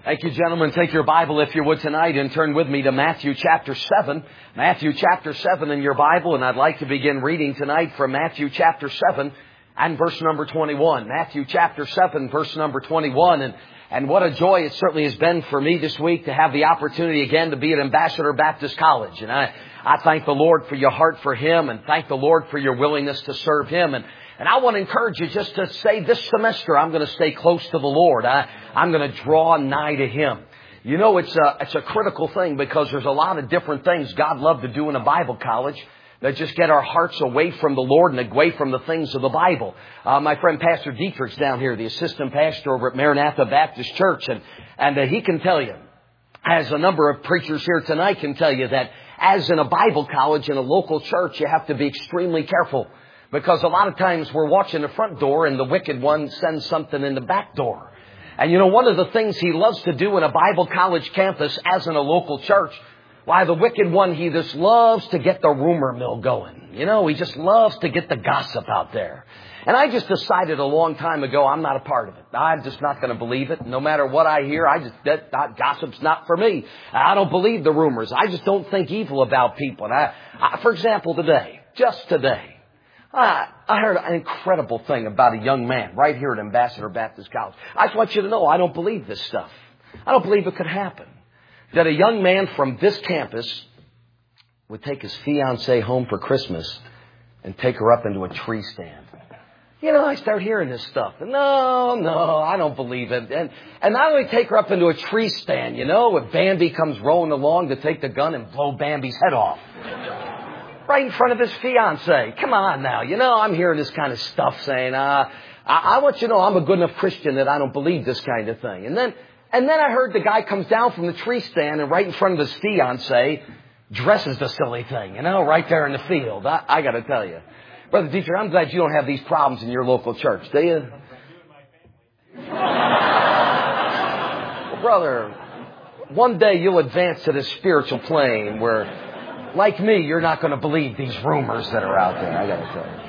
Thank you, gentlemen. Take your Bible, if you would, tonight and turn with me to Matthew chapter 7. Matthew chapter 7 in your Bible, and I'd like to begin reading tonight from Matthew chapter 7 and verse number 21. Matthew chapter 7, verse number 21. And what a joy it certainly has been for me this week to have the opportunity again to be at Ambassador Baptist College. And I thank the Lord for your heart for Him, and thank the Lord for your willingness to serve Him. And I want to encourage you just to say this semester, I'm going to stay close to the Lord. I'm going to draw nigh to Him. You know, it's a critical thing because there's a lot of different things God loved to do in a Bible college that just get our hearts away from the Lord and away from the things of the Bible. My friend Pastor Dietrich's down here, the assistant pastor over at Maranatha Baptist Church, and he can tell you, as a number of preachers here tonight can tell you, that as in a Bible college in a local church, you have to be extremely careful. Because a lot of times we're watching the front door and the wicked one sends something in the back door. And you know, one of the things he loves to do in a Bible college campus, as in a local church, why, the wicked one, he just loves to get the rumor mill going. You know, he just loves to get the gossip out there. And I just decided a long time ago, I'm not a part of it. I'm just not going to believe it. No matter what I hear, that gossip's not for me. I don't believe the rumors. I just don't think evil about people. And for example, just today, I heard an incredible thing about a young man right here at Ambassador Baptist College. I just want you to know, I don't believe this stuff. I don't believe it could happen. That a young man from this campus would take his fiancée home for Christmas and take her up into a tree stand. You know, I start hearing this stuff. No, I don't believe it. And not only take her up into a tree stand, you know, if Bambi comes rolling along to take the gun and blow Bambi's head off. Right in front of his fiancée. Come on now. You know, I'm hearing this kind of stuff saying, I want you to know I'm a good enough Christian that I don't believe this kind of thing. And then I heard the guy comes down from the tree stand and right in front of his fiancée dresses the silly thing, you know, right there in the field. I got to tell you. Brother Dietrich, I'm glad you don't have these problems in your local church, do you? Well, brother, one day you'll advance to the spiritual plane where, like me, you're not going to believe these rumors that are out there, I got to tell you.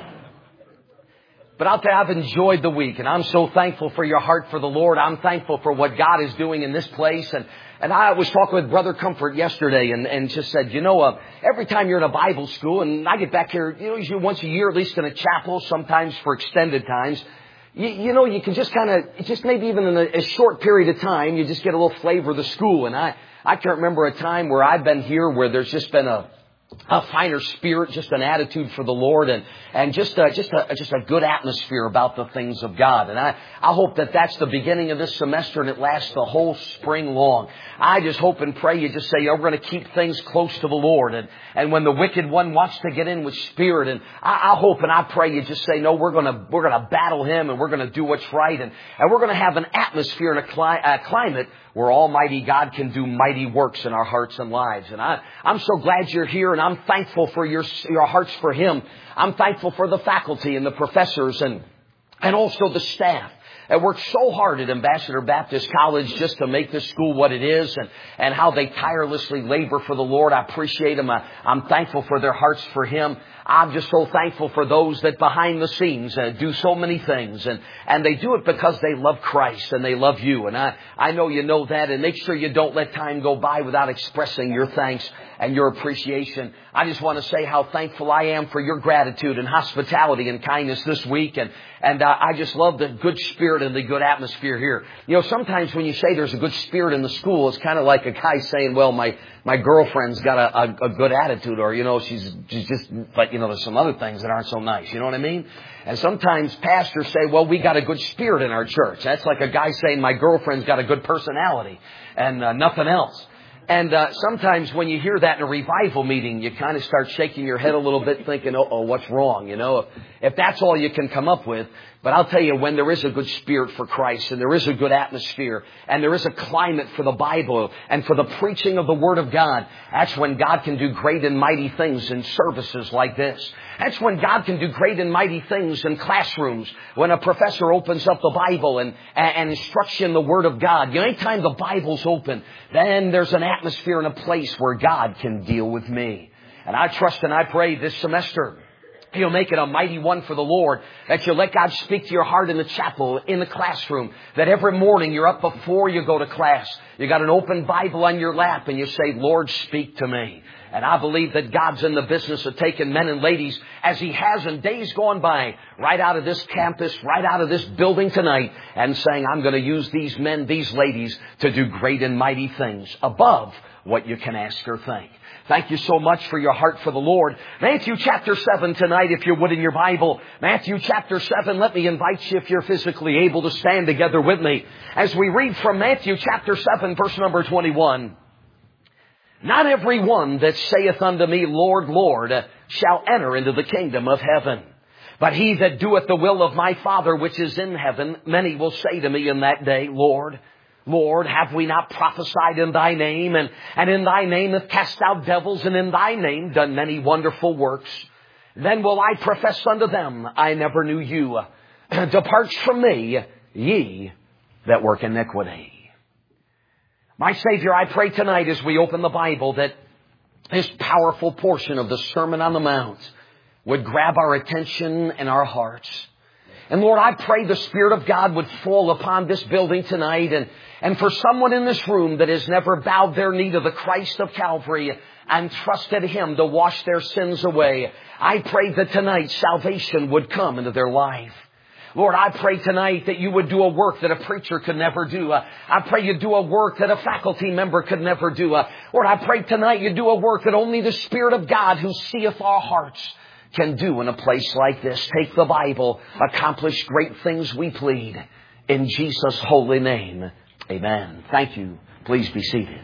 But I'll tell you, I've enjoyed the week, and I'm so thankful for your heart for the Lord. I'm thankful for what God is doing in this place. And I was talking with Brother Comfort yesterday and just said, you know, every time you're in a Bible school, and I get back here, you know, usually once a year, at least in a chapel, sometimes for extended times, you know, you can just just maybe even in a short period of time, you just get a little flavor of the school. And I can't remember a time where I've been here where there's just been a finer spirit, just an attitude for the Lord, and just a good atmosphere about the things of God. And I hope that that's the beginning of this semester and it lasts the whole spring long. I just hope and pray you just say, we're going to keep things close to the Lord. And when the wicked one wants to get in with spirit, and I hope and I pray you just say, no, we're going to battle him and we're going to do what's right. And we're going to have an atmosphere and a climate where Almighty God can do mighty works in our hearts and lives. And I'm so glad you're here, and I'm thankful for your hearts for Him. I'm thankful for the faculty and the professors and also the staff that work so hard at Ambassador Baptist College just to make this school what it is, and how they tirelessly labor for the Lord. I appreciate them. I'm thankful for their hearts for Him. I'm just so thankful for those that behind the scenes do so many things, and they do it because they love Christ and they love you. And I know you know that, and make sure you don't let time go by without expressing your thanks and your appreciation. I just want to say how thankful I am for your gratitude and hospitality and kindness this week, and I just love the good spirit and the good atmosphere here. You know, sometimes when you say there's a good spirit in the school, it's kind of like a guy saying, well, my girlfriend's got a good attitude, or, you know, she's just, but, you know, there's some other things that aren't so nice. You know what I mean? And sometimes pastors say, well, we got a good spirit in our church. That's like a guy saying my girlfriend's got a good personality and nothing else. And sometimes when you hear that in a revival meeting, you kind of start shaking your head a little bit thinking, what's wrong? You know, if that's all you can come up with. But I'll tell you, when there is a good spirit for Christ, and there is a good atmosphere, and there is a climate for the Bible and for the preaching of the Word of God, that's when God can do great and mighty things in services like this. That's when God can do great and mighty things in classrooms, when a professor opens up the Bible and instructs you in the Word of God. You know, anytime the Bible's open, then there's an atmosphere and a place where God can deal with me. And I trust and I pray this semester You'll make it a mighty one for the Lord. That you'll let God speak to your heart in the chapel, in the classroom. That every morning you're up before you go to class. You got an open Bible on your lap and you say, Lord, speak to me. And I believe that God's in the business of taking men and ladies, as He has in days gone by, right out of this campus, right out of this building tonight, and saying, I'm going to use these men, these ladies, to do great and mighty things above what you can ask or think. Thank you so much for your heart for the Lord. Matthew chapter 7 tonight, if you would, in your Bible. Matthew chapter 7, let me invite you, if you're physically able, to stand together with me as we read from Matthew chapter 7, verse number 21. Not every one that saith unto me, Lord, Lord, shall enter into the kingdom of heaven. But he that doeth the will of my Father which is in heaven, many will say to me in that day, Lord, Lord, have we not prophesied in thy name, and in thy name have cast out devils, and in thy name done many wonderful works? Then will I profess unto them, I never knew you. Depart from me, ye that work iniquity. My Savior, I pray tonight as we open the Bible that this powerful portion of the Sermon on the Mount would grab our attention and our hearts. And Lord, I pray the Spirit of God would fall upon this building tonight, and for someone in this room that has never bowed their knee to the Christ of Calvary and trusted Him to wash their sins away, I pray that tonight salvation would come into their life. Lord, I pray tonight that you would do a work that a preacher could never do. I pray you do a work that a faculty member could never do. Lord, I pray tonight you do a work that only the Spirit of God who seeth our hearts can do in a place like this. Take the Bible, accomplish great things, we plead. In Jesus' holy name, amen. Thank you. Please be seated.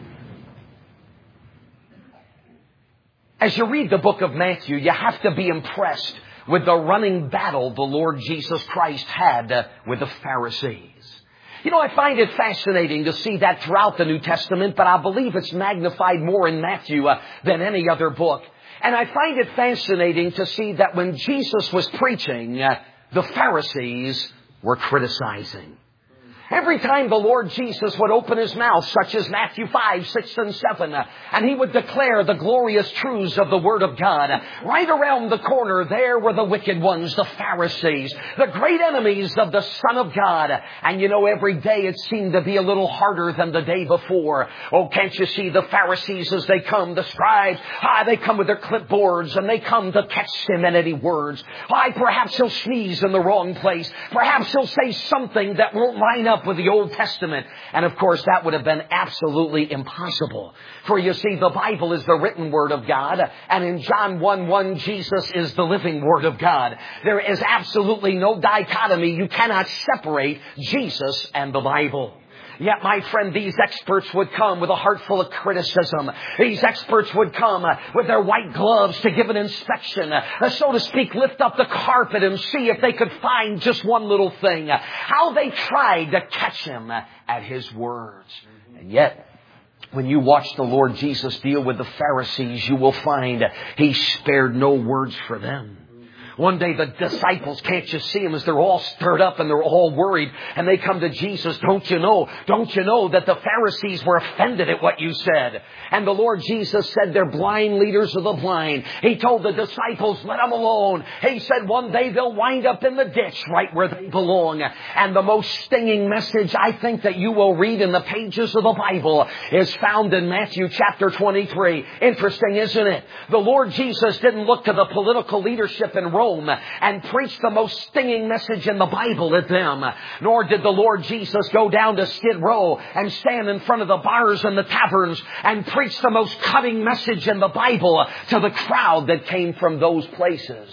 As you read the book of Matthew, you have to be impressed with the running battle the Lord Jesus Christ had with the Pharisees. You know, I find it fascinating to see that throughout the New Testament, but I believe it's magnified more in Matthew than any other book. And I find it fascinating to see that when Jesus was preaching, the Pharisees were criticizing. Every time the Lord Jesus would open His mouth, such as Matthew 5, 6, and 7, and He would declare the glorious truths of the Word of God, right around the corner there were the wicked ones, the Pharisees, the great enemies of the Son of God. And you know, every day it seemed to be a little harder than the day before. Oh, can't you see the Pharisees as they come, the scribes, they come with their clipboards and they come to catch Him in any words. Perhaps He'll sneeze in the wrong place. Perhaps He'll say something that won't line up with the Old Testament. And of course that would have been absolutely impossible. For you see, the Bible is the written Word of God, and in John 1:1, Jesus is the living Word of God. There is absolutely no dichotomy. You cannot separate Jesus and the Bible. Yet, my friend, these experts would come with a heart full of criticism. These experts would come with their white gloves to give an inspection, so to speak, lift up the carpet and see if they could find just one little thing. How they tried to catch Him at His words. And yet, when you watch the Lord Jesus deal with the Pharisees, you will find He spared no words for them. One day the disciples, can't you see them as they're all stirred up and they're all worried, and they come to Jesus, don't you know that the Pharisees were offended at what you said? And the Lord Jesus said, they're blind leaders of the blind. He told the disciples, let them alone. He said one day they'll wind up in the ditch right where they belong. And the most stinging message I think that you will read in the pages of the Bible is found in Matthew chapter 23. Interesting, isn't it? The Lord Jesus didn't look to the political leadership in Rome and preach the most stinging message in the Bible at them. Nor did the Lord Jesus go down to Skid Row and stand in front of the bars and the taverns and preach the most cutting message in the Bible to the crowd that came from those places.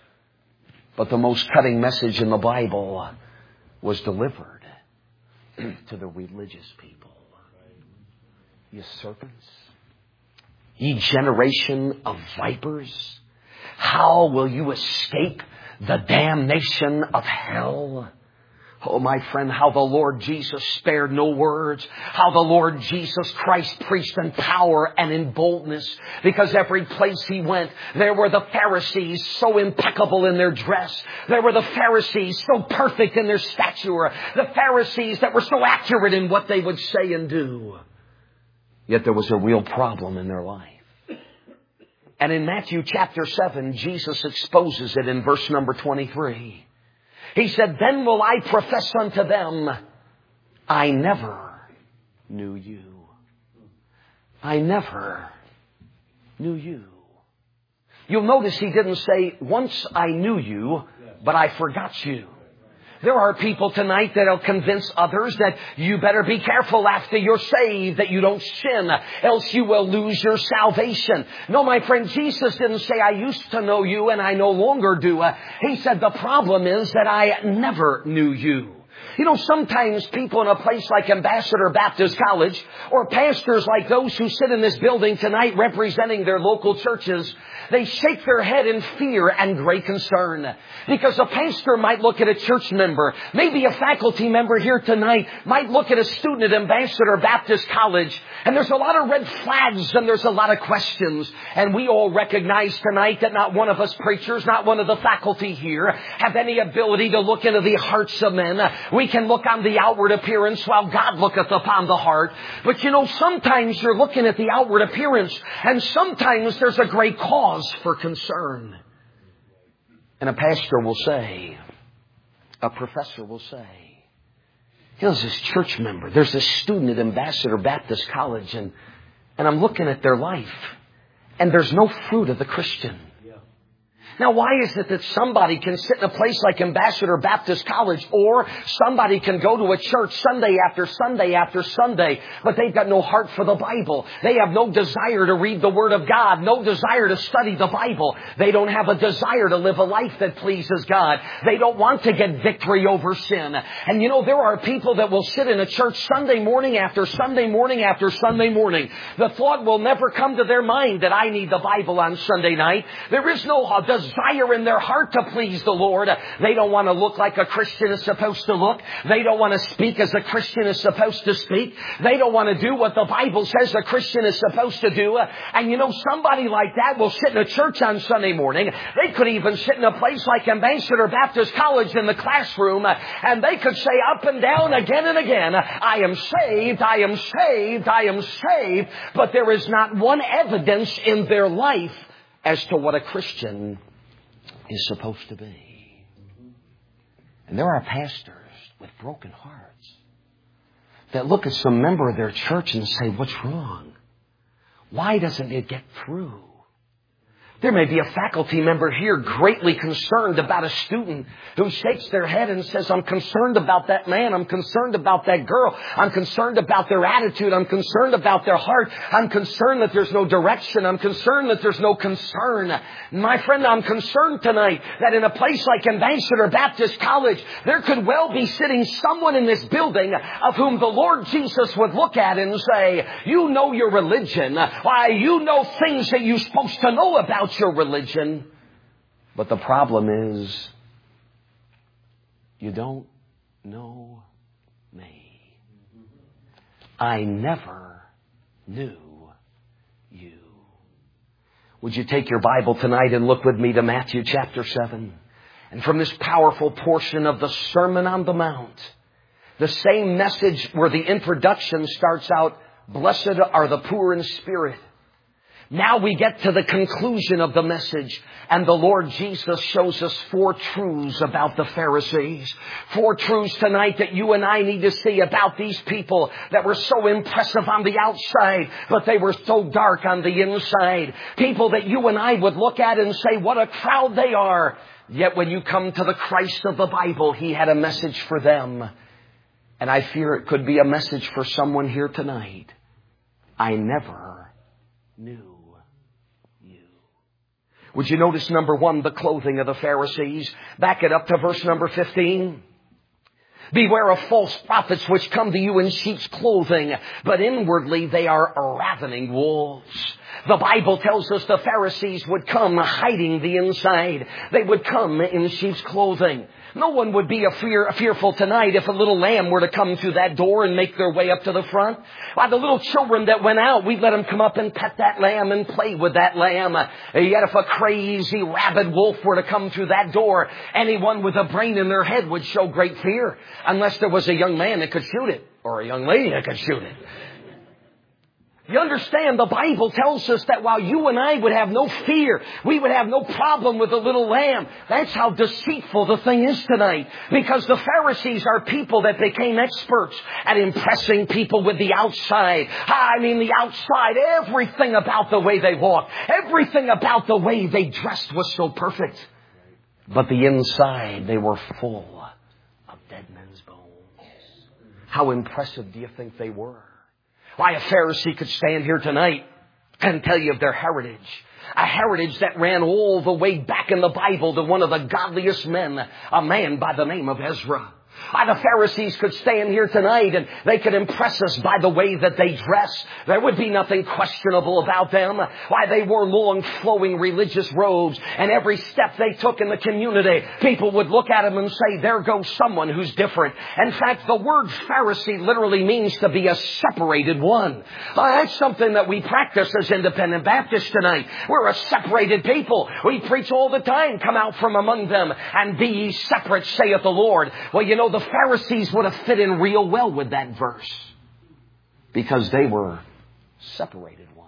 But the most cutting message in the Bible was delivered to the religious people. Ye serpents, ye generation of vipers, how will you escape the damnation of hell? Oh, my friend, how the Lord Jesus spared no words. How the Lord Jesus Christ preached in power and in boldness. Because every place He went, there were the Pharisees so impeccable in their dress. There were the Pharisees so perfect in their stature. The Pharisees that were so accurate in what they would say and do. Yet there was a real problem in their life. And in Matthew chapter 7, Jesus exposes it in verse number 23. He said, then will I profess unto them, I never knew you. I never knew you. You'll notice he didn't say, once I knew you, but I forgot you. There are people tonight that'll convince others that you better be careful after you're saved, that you don't sin, else you will lose your salvation. No, my friend, Jesus didn't say, I used to know you and I no longer do. He said, the problem is that I never knew you. You know, sometimes people in a place like Ambassador Baptist College or pastors like those who sit in this building tonight representing their local churches, they shake their head in fear and great concern. Because a pastor might look at a church member, maybe a faculty member here tonight might look at a student at Ambassador Baptist College, and there's a lot of red flags and there's a lot of questions. And we all recognize tonight that not one of us preachers, not one of the faculty here have any ability to look into the hearts of men. We can look on the outward appearance while God looketh upon the heart. But you know, sometimes you're looking at the outward appearance and sometimes there's a great cause for concern. And a pastor will say, a professor will say, here's this church member. There's this student at Ambassador Baptist College and I'm looking at their life and there's no fruit of the Christian. Now, why is it that somebody can sit in a place like Ambassador Baptist College or somebody can go to a church Sunday after Sunday after Sunday, but they've got no heart for the Bible? They have no desire to read the Word of God, no desire to study the Bible. They don't have a desire to live a life that pleases God. They don't want to get victory over sin. And you know, there are people that will sit in a church Sunday morning after Sunday morning after Sunday morning. The thought will never come to their mind that I need the Bible on Sunday night. There is no desire in their heart to please the Lord. They don't want to look like a Christian is supposed to look. They don't want to speak as a Christian is supposed to speak. They don't want to do what the Bible says a Christian is supposed to do. And you know, somebody like that will sit in a church on Sunday morning. They could even sit in a place like Ambassador Baptist College in the classroom, and they could say up and down again and again, I am saved, I am saved, I am saved. But there is not one evidence in their life as to what a Christian is supposed to be. And there are pastors with broken hearts that look at some member of their church and say, what's wrong? Why doesn't it get through? There may be a faculty member here greatly concerned about a student who shakes their head and says, I'm concerned about that man. I'm concerned about that girl. I'm concerned about their attitude. I'm concerned about their heart. I'm concerned that there's no direction. I'm concerned that there's no concern. My friend, I'm concerned tonight that in a place like Ambassador Baptist College, there could well be sitting someone in this building of whom the Lord Jesus would look at and say, you know your religion. Why, you know things that you're supposed to know about your religion, but the problem is you don't know me. I never knew you. Would you take your Bible tonight and look with me to Matthew chapter 7? And from this powerful portion of the Sermon on the Mount, the same message where the introduction starts out, blessed are the poor in spirit. Now we get to the conclusion of the message, and the Lord Jesus shows us 4 truths about the Pharisees. 4 truths tonight that you and I need to see about these people that were so impressive on the outside, but they were so dark on the inside. People that you and I would look at and say, what a crowd they are. Yet when you come to the Christ of the Bible, He had a message for them. And I fear it could be a message for someone here tonight. I never knew. Would you notice, number 1, the clothing of the Pharisees? Back it up to verse number 15. Beware of false prophets which come to you in sheep's clothing, but inwardly they are ravening wolves. The Bible tells us the Pharisees would come hiding the inside. They would come in sheep's clothing. No one would be fearful tonight if a little lamb were to come through that door and make their way up to the front. Why, the little children that went out, we'd let them come up and pet that lamb and play with that lamb. Yet if a crazy rabid wolf were to come through that door, anyone with a brain in their head would show great fear, unless there was a young man that could shoot it or a young lady that could shoot it. You understand, the Bible tells us that while you and I would have no fear, we would have no problem with the little lamb. That's how deceitful the thing is tonight. Because the Pharisees are people that became experts at impressing people with the outside. I mean, the outside, everything about the way they walked, everything about the way they dressed was so perfect. But the inside, they were full of dead men's bones. How impressive do you think they were? Why, a Pharisee could stand here tonight and tell you of their heritage. A heritage that ran all the way back in the Bible to one of the godliest men, a man by the name of Ezra. Why, the Pharisees could stand here tonight and they could impress us by the way that they dress. There would be nothing questionable about them. Why, they wore long flowing religious robes, and every step they took in the community, people would look at them and say, there goes someone who's different. In fact, the word Pharisee literally means to be a separated one. That's something that we practice as independent Baptists tonight. We're a separated people. We preach all the time, come out from among them and be ye separate, saith the Lord. Well, you know, the Pharisees would have fit in real well with that verse because they were separated ones.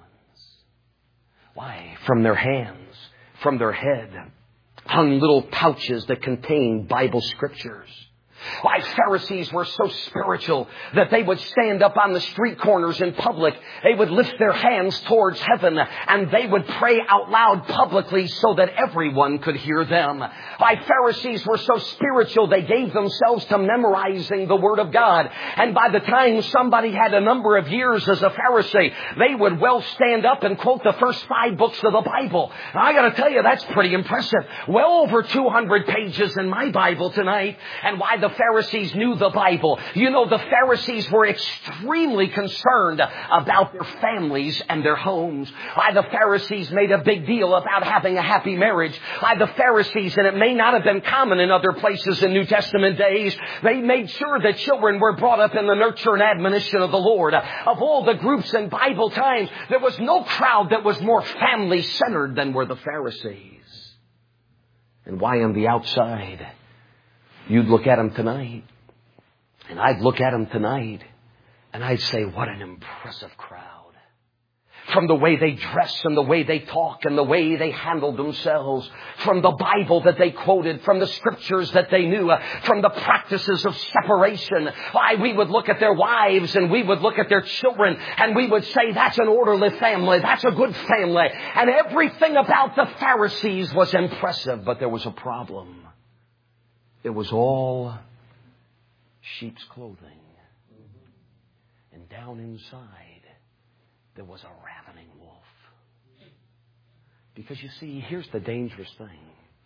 Why? From their hands, from their head, hung little pouches that contained Bible scriptures. Why, Pharisees were so spiritual that they would stand up on the street corners in public. They would lift their hands towards heaven and they would pray out loud publicly so that everyone could hear them. Why, Pharisees were so spiritual they gave themselves to memorizing the Word of God. And by the time somebody had a number of years as a Pharisee, they would well stand up and quote the first 5 books of the Bible. Now, I got to tell you, that's pretty impressive. Well over 200 pages in my Bible tonight. And why the Pharisees knew the Bible. You know, the Pharisees were extremely concerned about their families and their homes. Why, the Pharisees made a big deal about having a happy marriage. Why, the Pharisees, and it may not have been common in other places in New Testament days, they made sure that children were brought up in the nurture and admonition of the Lord. Of all the groups in Bible times, there was no crowd that was more family-centered than were the Pharisees. And why, on the outside, you'd look at them tonight, and I'd look at them tonight, and I'd say, what an impressive crowd. From the way they dress and the way they talk and the way they handled themselves, from the Bible that they quoted, from the scriptures that they knew, from the practices of separation. Why, we would look at their wives and we would look at their children and we would say, that's an orderly family, that's a good family. And everything about the Pharisees was impressive, but there was a problem. It was all sheep's clothing. And down inside, there was a ravening wolf. Because you see, here's the dangerous thing.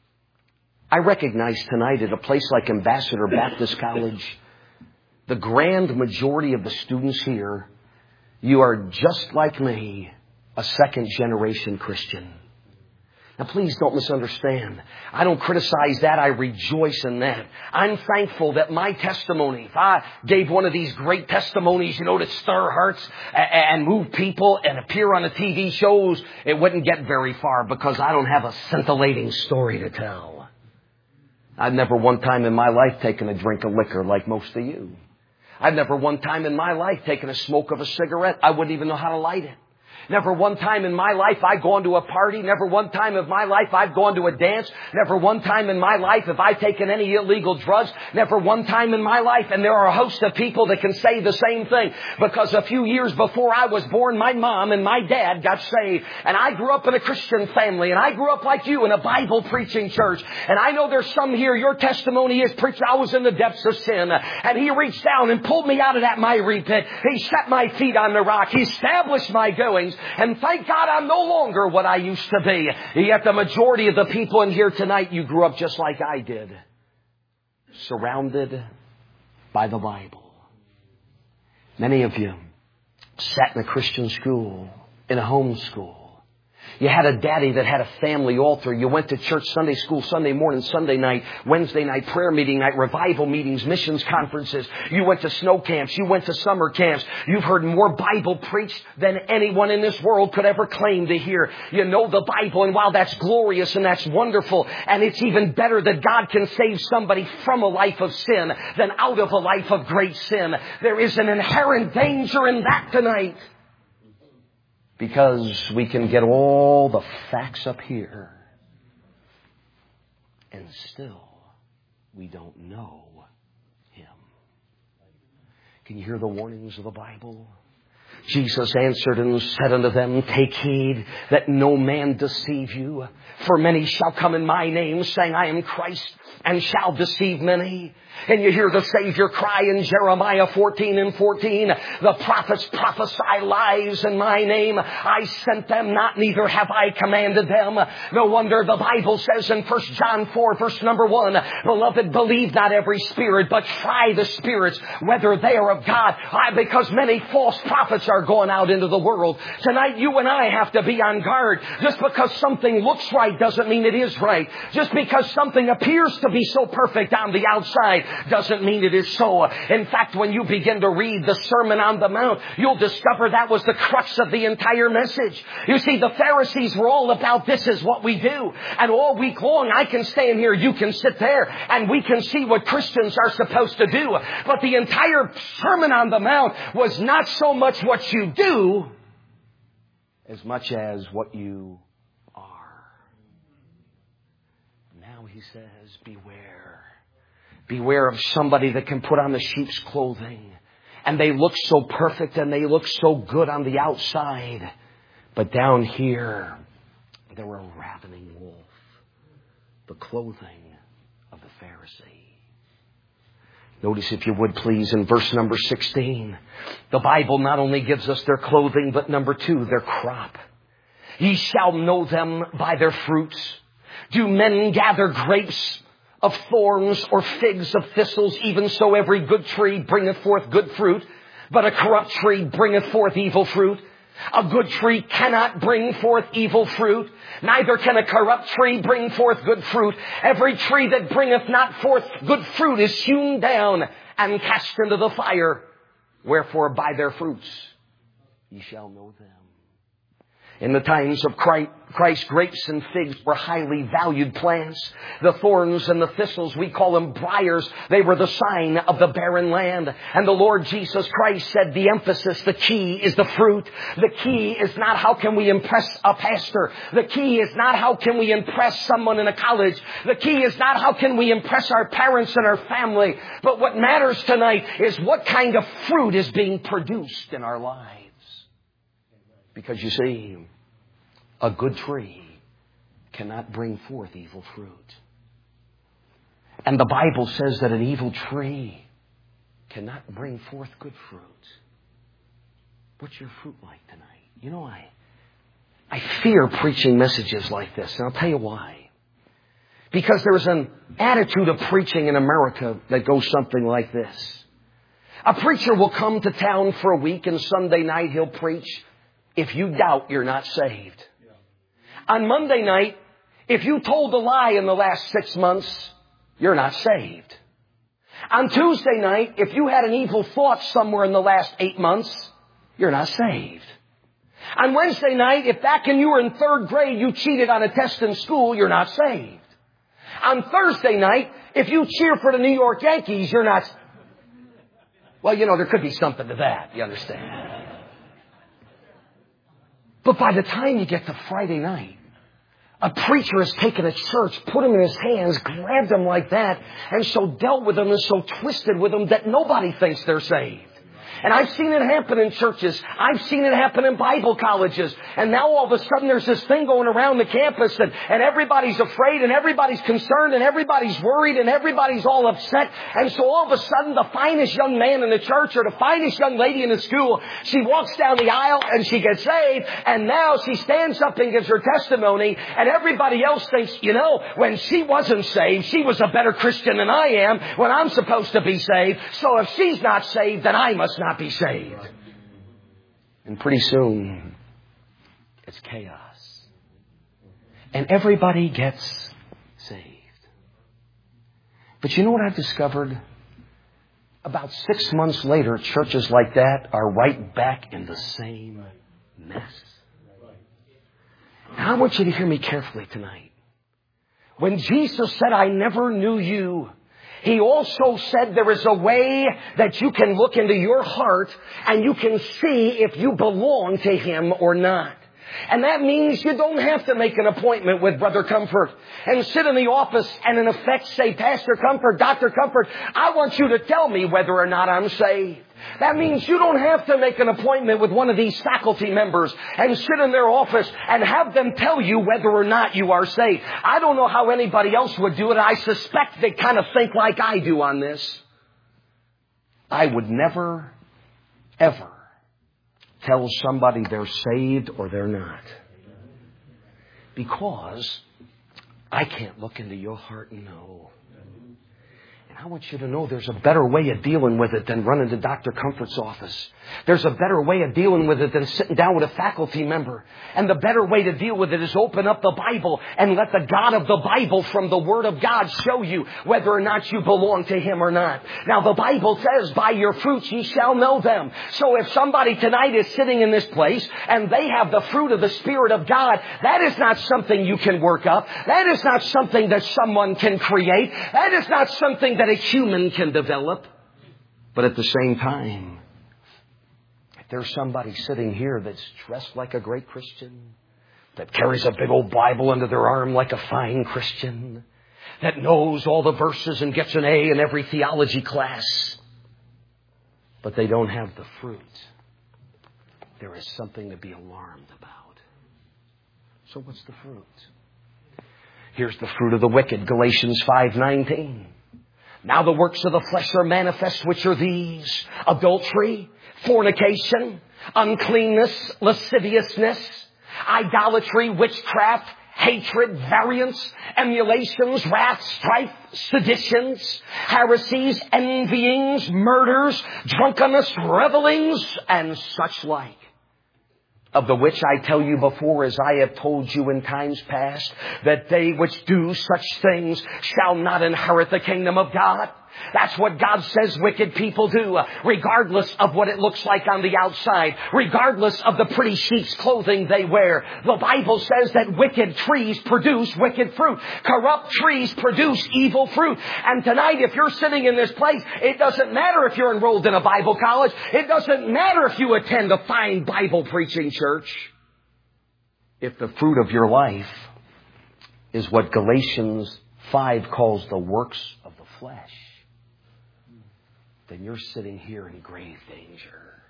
I recognize tonight at a place like Ambassador Baptist College, the grand majority of the students here, you are just like me, a second-generation Christian. Now, please don't misunderstand. I don't criticize that. I rejoice in that. I'm thankful that my testimony, if I gave one of these great testimonies, you know, to stir hearts and move people and appear on the TV shows, it wouldn't get very far because I don't have a scintillating story to tell. I've never one time in my life taken a drink of liquor like most of you. I've never one time in my life taken a smoke of a cigarette. I wouldn't even know how to light it. Never one time in my life I've gone to a party. Never one time of my life I've gone to a dance. Never one time in my life have I taken any illegal drugs. Never one time in my life. And there are a host of people that can say the same thing. Because a few years before I was born, my mom and my dad got saved. And I grew up in a Christian family. And I grew up like you in a Bible preaching church. And I know there's some here, your testimony is, preacher, I was in the depths of sin. And He reached down and pulled me out of that miry pit. He set my feet on the rock. He established my goings. And thank God I'm no longer what I used to be. Yet the majority of the people in here tonight, you grew up just like I did. Surrounded by the Bible. Many of you sat in a Christian school, in a home school. You had a daddy that had a family altar. You went to church Sunday school, Sunday morning, Sunday night, Wednesday night, prayer meeting night, revival meetings, missions conferences. You went to snow camps. You went to summer camps. You've heard more Bible preached than anyone in this world could ever claim to hear. You know the Bible, and while that's glorious and that's wonderful, and it's even better that God can save somebody from a life of sin than out of a life of great sin, there is an inherent danger in that tonight. Because we can get all the facts up here, and still we don't know Him. Can you hear the warnings of the Bible? Jesus answered and said unto them, take heed that no man deceive you. For many shall come in my name, saying, I am Christ, and shall deceive many. And you hear the Savior cry in Jeremiah 14:14, the prophets prophesy lies in my name. I sent them not, neither have I commanded them. No wonder the Bible says in 1 John 4, verse number 1, beloved, believe not every spirit, but try the spirits, whether they are of God. Because many false prophets are going out into the world. Tonight, you and I have to be on guard. Just because something looks right doesn't mean it is right. Just because something appears to be so perfect on the outside doesn't mean it is so. In fact, when you begin to read the Sermon on the Mount, you'll discover that was the crux of the entire message. You see, the Pharisees were all about this is what we do. And all week long, I can stand here, you can sit there, and we can see what Christians are supposed to do. But the entire Sermon on the Mount was not so much what you do as much as what you are. Now he says, beware. Beware of somebody that can put on the sheep's clothing. And they look so perfect and they look so good on the outside. But down here, they're a ravening wolf. The clothing of the Pharisee. Notice, if you would please, in verse number 16, the Bible not only gives us their clothing, but number 2, their crop. Ye shall know them by their fruits. Do men gather grapes of thorns or figs of thistles? Even so every good tree bringeth forth good fruit, but a corrupt tree bringeth forth evil fruit. A good tree cannot bring forth evil fruit, neither can a corrupt tree bring forth good fruit. Every tree that bringeth not forth good fruit is hewn down and cast into the fire. Wherefore by their fruits ye shall know them. In the times of Christ, grapes and figs were highly valued plants. The thorns and the thistles, we call them briars, they were the sign of the barren land. And the Lord Jesus Christ said the emphasis, the key is the fruit. The key is not how can we impress a pastor. The key is not how can we impress someone in a college. The key is not how can we impress our parents and our family. But what matters tonight is what kind of fruit is being produced in our lives. Because you see, a good tree cannot bring forth evil fruit. And the Bible says that an evil tree cannot bring forth good fruit. What's your fruit like tonight? You know, I fear preaching messages like this, and I'll tell you why. Because there's an attitude of preaching in America that goes something like this. A preacher will come to town for a week, and Sunday night he'll preach, if you doubt, you're not saved. On Monday night, if you told a lie in the last 6 months, you're not saved. On Tuesday night, if you had an evil thought somewhere in the last 8 months, you're not saved. On Wednesday night, if back when you were in 3rd grade you cheated on a test in school, you're not saved. On Thursday night, if you cheer for the New York Yankees, you're not. Well, you know, there could be something to that, you understand. But by the time you get to Friday night, a preacher has taken a church, put him in his hands, grabbed him like that, and so dealt with them and so twisted with them that nobody thinks they're saved. And I've seen it happen in churches. I've seen it happen in Bible colleges. And now all of a sudden there's this thing going around the campus and everybody's afraid and everybody's concerned and everybody's worried and everybody's all upset. And so all of a sudden the finest young man in the church or the finest young lady in the school, she walks down the aisle and she gets saved. And now she stands up and gives her testimony. And everybody else thinks, you know, when she wasn't saved, she was a better Christian than I am when I'm supposed to be saved. So if she's not saved, then I must not be saved. And pretty soon, it's chaos. And everybody gets saved. But you know what I've discovered? About 6 months later, churches like that are right back in the same mess. Now I want you to hear me carefully tonight. When Jesus said, I never knew you, He also said there is a way that you can look into your heart and you can see if you belong to Him or not. And that means you don't have to make an appointment with Brother Comfort and sit in the office and in effect say, Pastor Comfort, Dr. Comfort, I want you to tell me whether or not I'm saved. That means you don't have to make an appointment with one of these faculty members and sit in their office and have them tell you whether or not you are saved. I don't know how anybody else would do it. I suspect they kind of think like I do on this. I would never, ever tell somebody they're saved or they're not. Because I can't look into your heart and know. And I want you to know there's a better way of dealing with it than running to Dr. Comfort's office. There's a better way of dealing with it than sitting down with a faculty member. And the better way to deal with it is open up the Bible and let the God of the Bible from the Word of God show you whether or not you belong to Him or not. Now the Bible says, by your fruits ye shall know them. So if somebody tonight is sitting in this place and they have the fruit of the Spirit of God, that is not something you can work up. That is not something that someone can create. That is not something that a human can develop. But at the same time, there's somebody sitting here that's dressed like a great Christian, that carries a big old Bible under their arm like a fine Christian, that knows all the verses and gets an A in every theology class, but they don't have the fruit. There is something to be alarmed about. So what's the fruit? Here's the fruit of the wicked, Galatians 5:19. Now the works of the flesh are manifest, which are these: adultery, fornication, uncleanness, lasciviousness, idolatry, witchcraft, hatred, variance, emulations, wrath, strife, seditions, heresies, envyings, murders, drunkenness, revelings, and such like. Of the which I tell you before, as I have told you in times past, that they which do such things shall not inherit the kingdom of God. That's what God says wicked people do, regardless of what it looks like on the outside, regardless of the pretty sheep's clothing they wear. The Bible says that wicked trees produce wicked fruit. Corrupt trees produce evil fruit. And tonight, if you're sitting in this place, it doesn't matter if you're enrolled in a Bible college. It doesn't matter if you attend a fine Bible preaching church. If the fruit of your life is what Galatians 5 calls the works of the flesh, then you're sitting here in grave danger.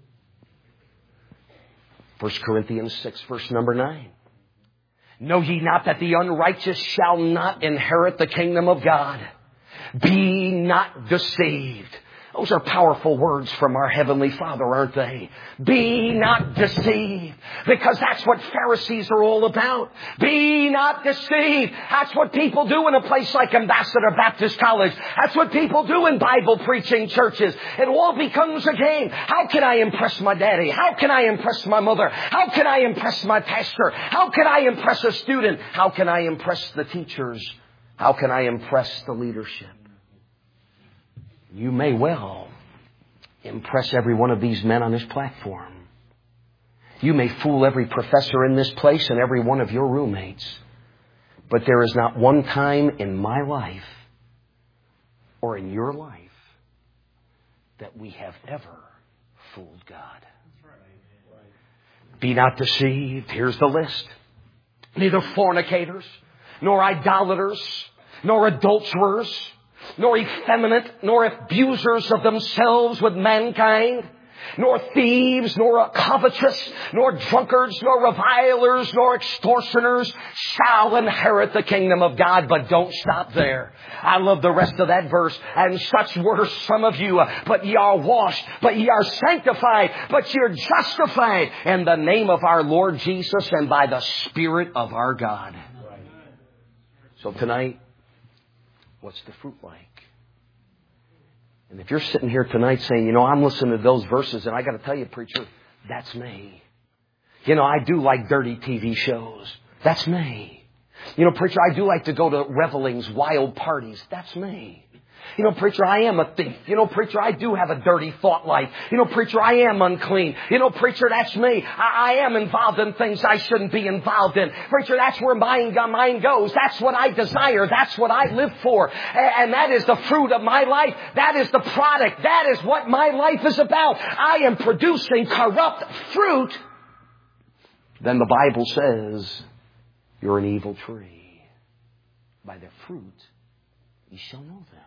1 Corinthians 6, verse number 9. Know ye not that the unrighteous shall not inherit the kingdom of God? Be not deceived. Those are powerful words from our Heavenly Father, aren't they? Be not deceived. Because that's what Pharisees are all about. Be not deceived. That's what people do in a place like Ambassador Baptist College. That's what people do in Bible preaching churches. It all becomes a game. How can I impress my daddy? How can I impress my mother? How can I impress my pastor? How can I impress a student? How can I impress the teachers? How can I impress the leadership? You may well impress every one of these men on this platform. You may fool every professor in this place and every one of your roommates. But there is not one time in my life or in your life that we have ever fooled God. Be not deceived. Here's the list. Neither fornicators, nor idolaters, nor adulterers, nor effeminate, nor abusers of themselves with mankind, nor thieves, nor covetous, nor drunkards, nor revilers, nor extortioners shall inherit the kingdom of God. But don't stop there. I love the rest of that verse. And such were some of you, but ye are washed, but ye are sanctified, but you're justified in the name of our Lord Jesus and by the Spirit of our God. So tonight, what's the fruit like? And if you're sitting here tonight saying, I'm listening to those verses and I got to tell you, preacher, that's me. I do like dirty TV shows. That's me. Preacher, I do like to go to revelings, wild parties. That's me. You know, preacher, I am a thief. You know, preacher, I do have a dirty thought life. You know, preacher, I am unclean. You know, preacher, that's me. I am involved in things I shouldn't be involved in. Preacher, that's where my mind goes. That's what I desire. That's what I live for. And that is the fruit of my life. That is the product. That is what my life is about. I am producing corrupt fruit. Then the Bible says, you're an evil tree. By their fruit, you shall know them.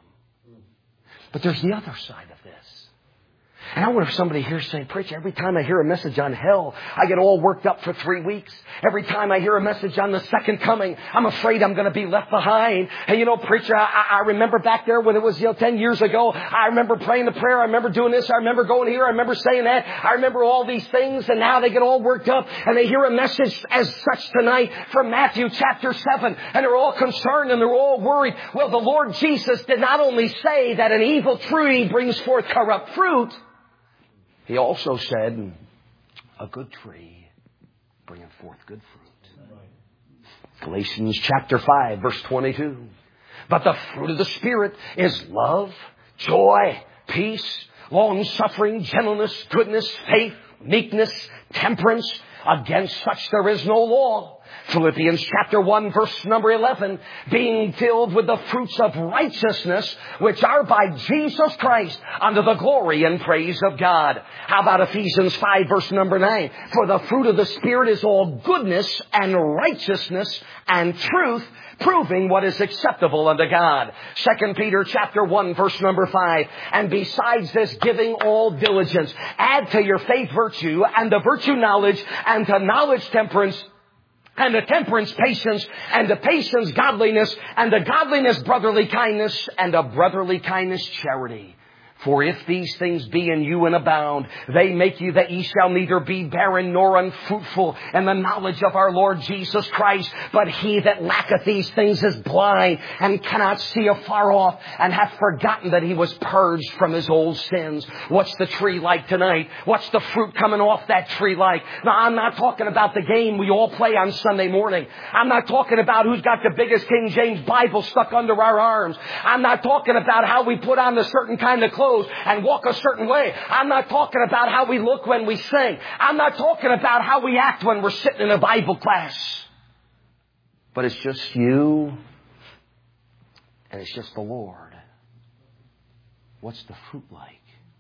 But there's the other side of this. And I wonder if somebody here is saying, preacher, every time I hear a message on hell, I get all worked up for 3 weeks. Every time I hear a message on the second coming, I'm afraid I'm going to be left behind. And you know, preacher, I remember back there when it was, 10 years ago, I remember praying the prayer. I remember doing this. I remember going here. I remember saying that. I remember all these things. And now they get all worked up and they hear a message as such tonight from Matthew chapter 7. And they're all concerned and they're all worried. Well, the Lord Jesus did not only say that an evil tree brings forth corrupt fruit, He also said, a good tree bringeth forth good fruit. Galatians chapter 5, verse 22. But the fruit of the Spirit is love, joy, peace, long-suffering, gentleness, goodness, faith, meekness, temperance. Against such there is no law. Philippians chapter 1, verse number 11, being filled with the fruits of righteousness, which are by Jesus Christ, unto the glory and praise of God. How about Ephesians 5, verse number 9? For the fruit of the Spirit is all goodness and righteousness and truth, proving what is acceptable unto God. 2 Peter chapter 1, verse number 5. And besides this, giving all diligence, add to your faith virtue, and to virtue knowledge, and to knowledge temperance, and to temperance patience, and to patience godliness, and to godliness brotherly kindness, and to brotherly kindness charity. For if these things be in you and abound, they make you that ye shall neither be barren nor unfruitful in the knowledge of our Lord Jesus Christ. But he that lacketh these things is blind and cannot see afar off, and hath forgotten that he was purged from his old sins. What's the tree like tonight? What's the fruit coming off that tree like? Now, I'm not talking about the game we all play on Sunday morning. I'm not talking about who's got the biggest King James Bible stuck under our arms. I'm not talking about how we put on a certain kind of clothes and walk a certain way. I'm not talking about how we look when we sing. I'm not talking about how we act when we're sitting in a Bible class. But it's just you and it's just the Lord. What's the fruit like?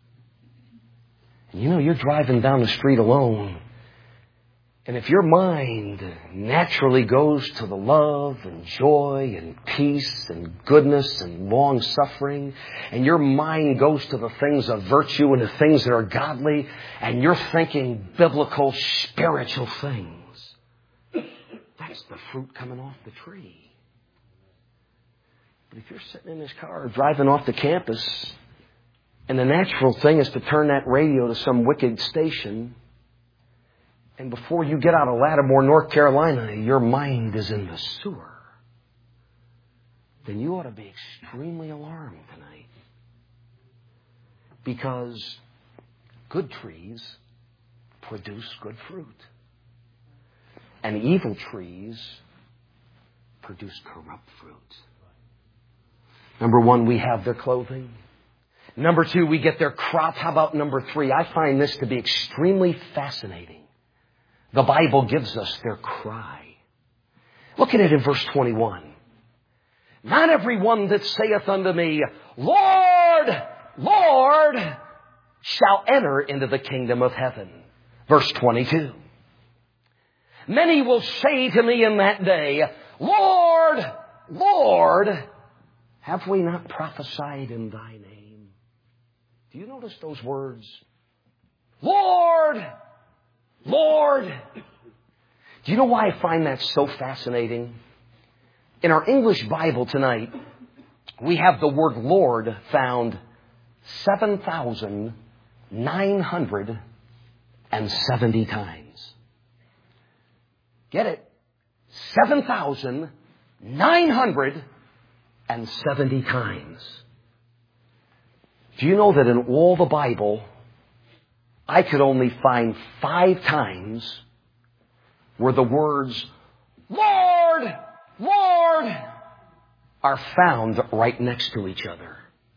And you're driving down the street alone. And if your mind naturally goes to the love and joy and peace and goodness and long suffering, and your mind goes to the things of virtue and the things that are godly, and you're thinking biblical, spiritual things, that's the fruit coming off the tree. But if you're sitting in this car driving off the campus, and the natural thing is to turn that radio to some wicked station, and before you get out of Lattimore, North Carolina, your mind is in the sewer, then you ought to be extremely alarmed tonight. Because good trees produce good fruit. And evil trees produce corrupt fruit. Number one, we have their clothing. Number two, we get their crop. How about number three? I find this to be extremely fascinating. The Bible gives us their cry. Look at it in verse 21. Not every one that saith unto me, Lord, Lord, shall enter into the kingdom of heaven. Verse 22. Many will say to me in that day, Lord, Lord, have we not prophesied in thy name? Do you notice those words? Lord, Lord. Do you know why I find that so fascinating? In our English Bible tonight, we have the word Lord found 7,970 times. Get it? 7,970 times. Do you know that in all the Bible, I could only find 5 times where the words, Lord, Lord, are found right next to each other.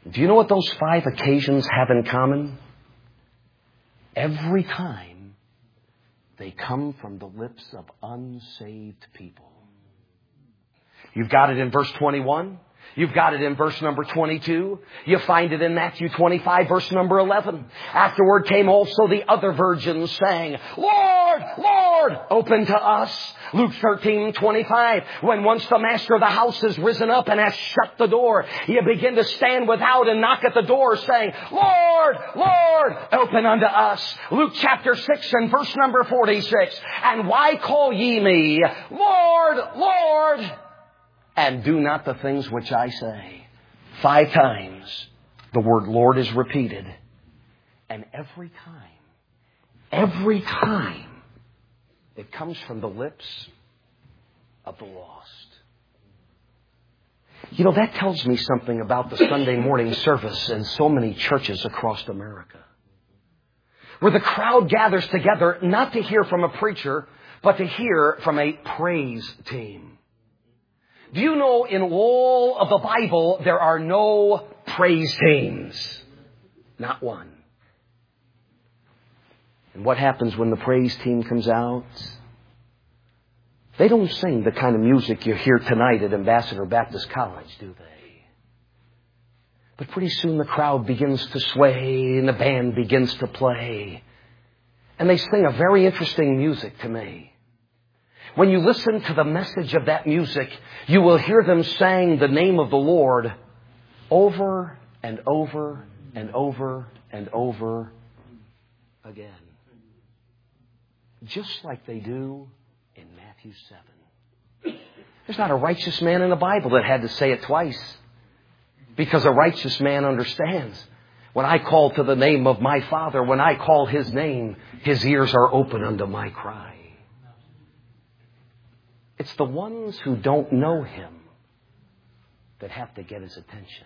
Do you know what those 5 occasions have in common? Every time they come from the lips of unsaved people. You've got it in verse 21. You've got it in verse number 22. You find it in Matthew 25, verse number 11. Afterward came also the other virgins saying, Lord, Lord, open to us. Luke 13:25. When once the master of the house has risen up and has shut the door, you begin to stand without and knock at the door saying, Lord, Lord, open unto us. Luke chapter 6 and verse number 46. And why call ye me, Lord, Lord, and do not the things which I say? 5 times the word Lord is repeated. And every time, it comes from the lips of the lost. You know, that tells me something about the Sunday morning service in so many churches across America, where the crowd gathers together not to hear from a preacher, but to hear from a praise team. Do you know in all of the Bible there are no praise teams? Not one. And what happens when the praise team comes out? They don't sing the kind of music you hear tonight at Ambassador Baptist College, do they? But pretty soon the crowd begins to sway and the band begins to play. And they sing a very interesting music to me. When you listen to the message of that music, you will hear them saying the name of the Lord over and over and over and over again. Just like they do in Matthew 7. There's not a righteous man in the Bible that had to say it twice. Because a righteous man understands. When I call to the name of my Father, when I call His name, His ears are open unto my cry. It's the ones who don't know Him that have to get His attention.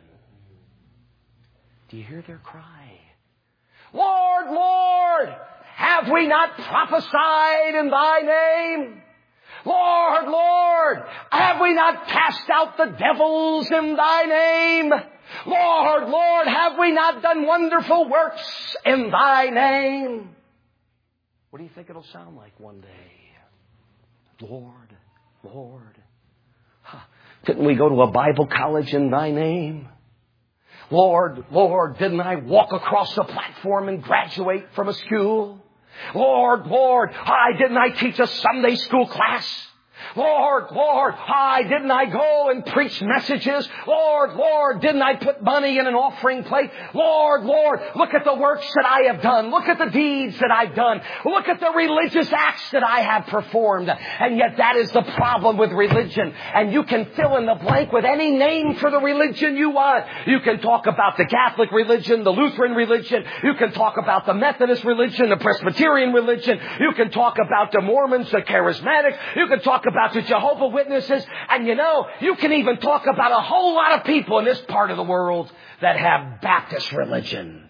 Do you hear their cry? Lord, Lord, have we not prophesied in Thy name? Lord, Lord, have we not cast out the devils in Thy name? Lord, Lord, have we not done wonderful works in Thy name? What do you think it'll sound like one day? Lord, Lord, didn't we go to a Bible college in Thy name? Lord, Lord, didn't I walk across the platform and graduate from a school? Lord, Lord, didn't I teach a Sunday school class? Lord, Lord, didn't I go and preach messages? Lord, Lord, didn't I put money in an offering plate? Lord, Lord, look at the works that I have done. Look at the deeds that I've done. Look at the religious acts that I have performed. And yet that is the problem with religion. And you can fill in the blank with any name for the religion you want. You can talk about the Catholic religion, the Lutheran religion. You can talk about the Methodist religion, the Presbyterian religion. You can talk about the Mormons, the Charismatics. You can talk about the Jehovah's Witnesses. And you know, you can even talk about a whole lot of people in this part of the world that have Baptist religion.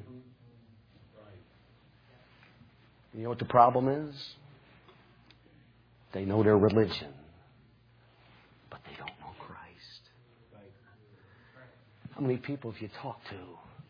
You know what the problem is? They know their religion, but they don't know Christ. How many people have you talked to?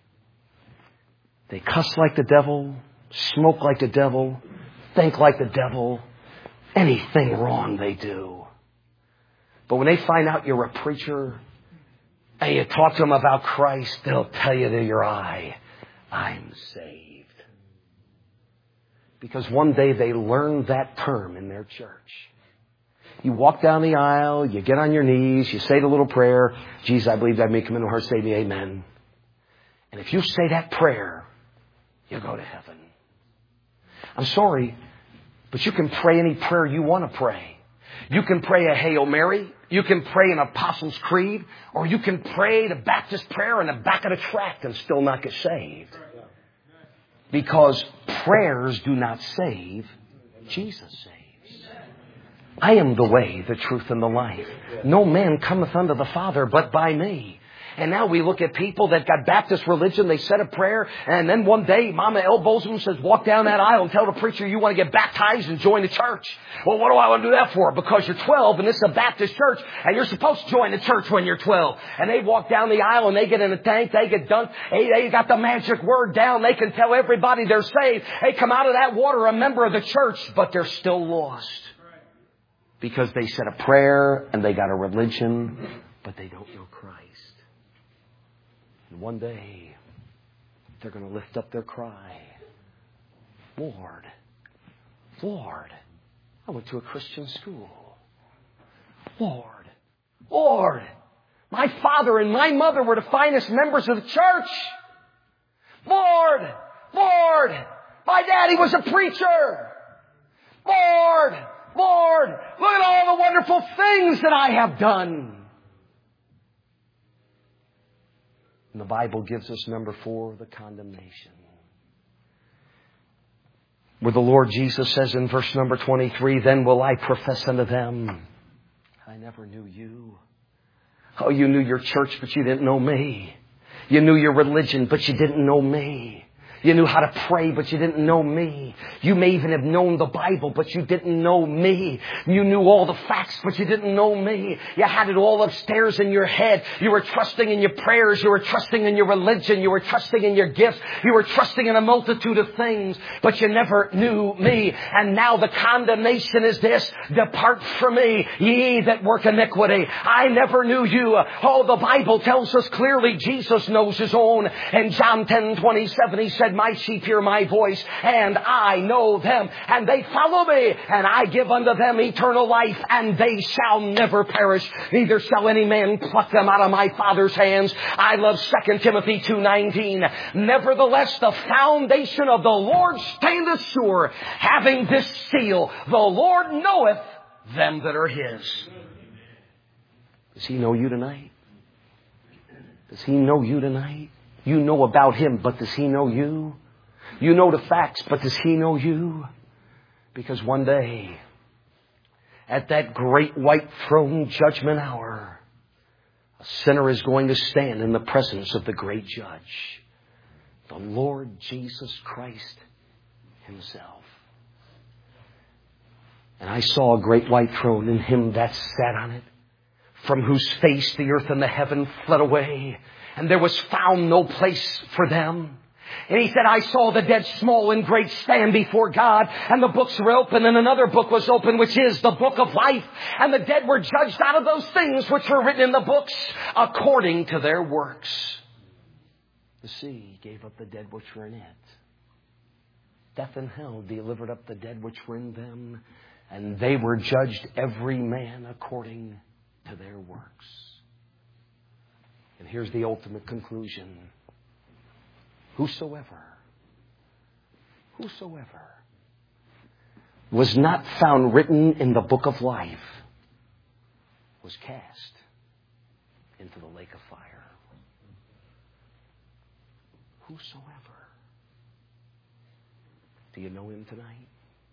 They cuss like the devil, smoke like the devil, think like the devil. Anything wrong they do. But when they find out you're a preacher and you talk to them about Christ, they'll tell you to your eye, I'm saved. Because one day they learned that term in their church. You walk down the aisle, you get on your knees, you say the little prayer, Jesus, I believe that may come into my heart, say the amen. And if you say that prayer, you go to heaven. I'm sorry, but you can pray any prayer you want to pray. You can pray a Hail Mary. You can pray an Apostles' Creed. Or you can pray the Baptist prayer in the back of the tract and still not get saved. Because prayers do not save. Jesus saves. I am the way, the truth, and the life. No man cometh unto the Father but by me. And now we look at people that got Baptist religion. They said a prayer. And then one day, Mama elbows them and says, walk down that aisle and tell the preacher you want to get baptized and join the church. Well, what do I want to do that for? Because you're 12 and this is a Baptist church and you're supposed to join the church when you're 12. And they walk down the aisle and they get in a tank. They get dunked. They got the magic word down. They can tell everybody they're saved. They come out of that water a member of the church, but they're still lost. Because they said a prayer and they got a religion, but they don't know Christ. And one day, they're going to lift up their cry. Lord, Lord, I went to a Christian school. Lord, Lord, my father and my mother were the finest members of the church. Lord, Lord, my daddy was a preacher. Lord, Lord, look at all the wonderful things that I have done. And the Bible gives us number 4, the condemnation. Where the Lord Jesus says in verse number 23, then will I profess unto them, I never knew you. Oh, you knew your church, but you didn't know me. You knew your religion, but you didn't know me. You knew how to pray, but you didn't know me. You may even have known the Bible, but you didn't know me. You knew all the facts, but you didn't know me. You had it all upstairs in your head. You were trusting in your prayers. You were trusting in your religion. You were trusting in your gifts. You were trusting in a multitude of things, but you never knew me. And now the condemnation is this: depart from me, ye that work iniquity. I never knew you. Oh, the Bible tells us clearly Jesus knows His own. In John 10:27, He said, my sheep hear my voice, and I know them, and they follow me, and I give unto them eternal life, and they shall never perish, neither shall any man pluck them out of my Father's hands. I love 2 Timothy 2:19. Nevertheless, the foundation of the Lord standeth sure, having this seal, the Lord knoweth them that are His. Does He know you tonight? Does He know you tonight? You know about Him, but does He know you? You know the facts, but does He know you? Because one day, at that great white throne judgment hour, a sinner is going to stand in the presence of the great judge, the Lord Jesus Christ Himself. And I saw a great white throne, and Him that sat on it, from whose face the earth and the heaven fled away, and there was found no place for them. And He said, I saw the dead, small and great, stand before God, and the books were open, and another book was open, which is the book of life. And the dead were judged out of those things which were written in the books according to their works. The sea gave up the dead which were in it. Death and hell delivered up the dead which were in them, and they were judged every man according to their works. And here's the ultimate conclusion. Whosoever was not found written in the book of life was cast into the lake of fire. Whosoever. Do you know Him tonight?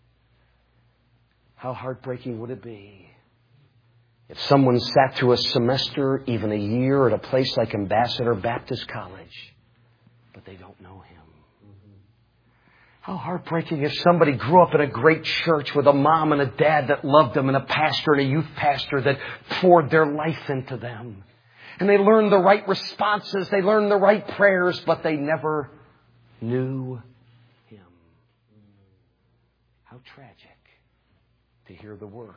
How heartbreaking would it be if someone sat through a semester, even a year, at a place like Ambassador Baptist College, but they don't know Him? How heartbreaking if somebody grew up in a great church with a mom and a dad that loved them, and a pastor and a youth pastor that poured their life into them. And they learned the right responses, they learned the right prayers, but they never knew Him. How tragic to hear the words,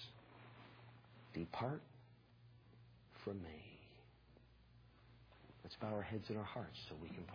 depart from me. Let's bow our heads and our hearts so we can pray.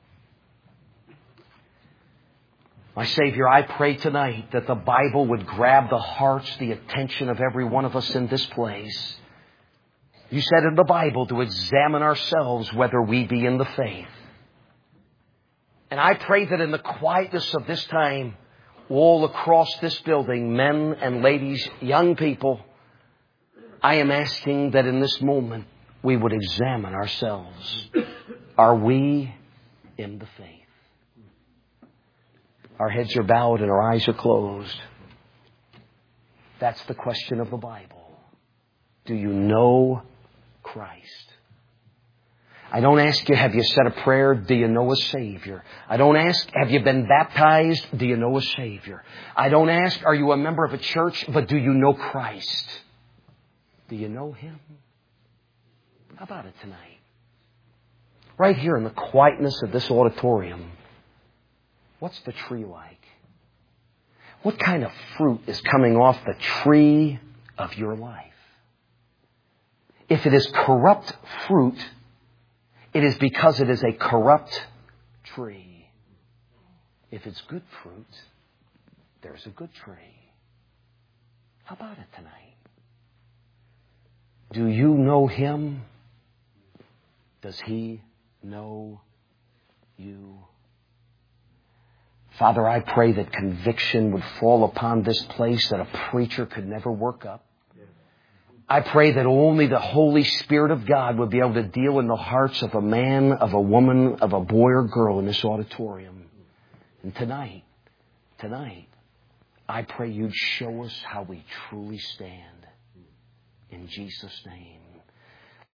My Savior, I pray tonight that the Bible would grab the hearts, the attention of every one of us in this place. You said in the Bible to examine ourselves whether we be in the faith. And I pray that in the quietness of this time, all across this building, men and ladies, young people, I am asking that in this moment we would examine ourselves. Are we in the faith? Our heads are bowed and our eyes are closed. That's the question of the Bible. Do you know Christ? I don't ask you, have you said a prayer? Do you know a Savior? I don't ask, have you been baptized? Do you know a Savior? I don't ask, are you a member of a church? But do you know Christ? Do you know Him? How about it tonight? Right here in the quietness of this auditorium, what's the tree like? What kind of fruit is coming off the tree of your life? If it is corrupt fruit, it is because it is a corrupt tree. If it's good fruit, there's a good tree. How about it tonight? Do you know Him? Does He know you? Father, I pray that conviction would fall upon this place that a preacher could never work up. I pray that only the Holy Spirit of God would be able to deal in the hearts of a man, of a woman, of a boy or girl in this auditorium. And tonight, I pray You'd show us how we truly stand. In Jesus' name.